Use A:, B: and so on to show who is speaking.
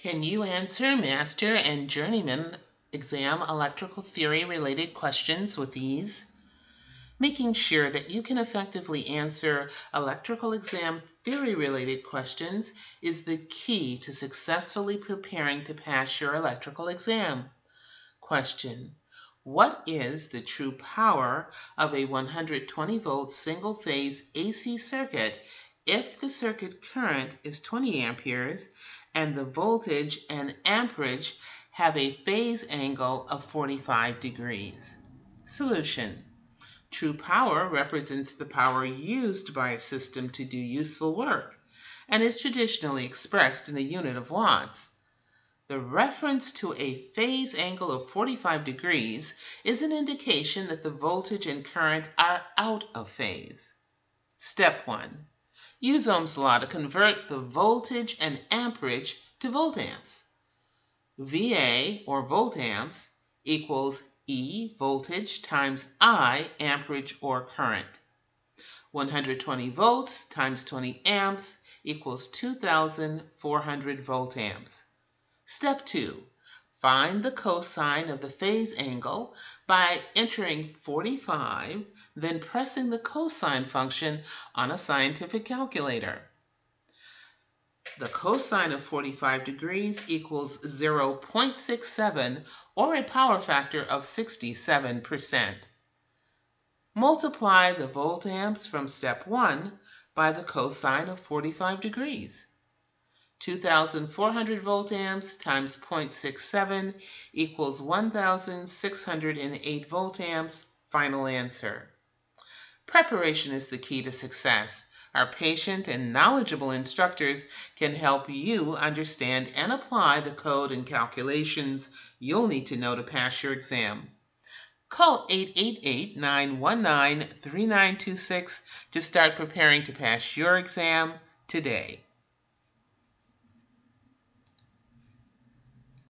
A: Can you answer master and journeyman exam electrical theory related questions with ease? Making sure that you can effectively answer electrical exam theory related questions is the key to successfully preparing to pass your electrical exam. Question: what is the true power of a 120 volt single phase AC circuit if the circuit current is 20 amperes and the voltage and amperage have a phase angle of 45 degrees? Solution: true power represents the power used by a system to do useful work and is traditionally expressed in the unit of watts. The reference to a phase angle of 45 degrees is an indication that the voltage and current are out of phase. Step 1. Use Ohm's law to convert the voltage and amperage to voltamps. VA, or voltamps, equals E voltage times I amperage or current. 120 volts times 20 amps equals 2,400 voltamps. Step 2. Find the cosine of the phase angle by entering 45, then pressing the cosine function on a scientific calculator. The cosine of 45 degrees equals 0.67, or a power factor of 67%. Multiply the voltamps from step 1 by the cosine of 45 degrees. 2,400 voltamps times 0.67 equals 1,608 voltamps. Final answer. Preparation is the key to success. Our patient and knowledgeable instructors can help you understand and apply the code and calculations you'll need to know to pass your exam. Call 888-919-3926 to start preparing to pass your exam today.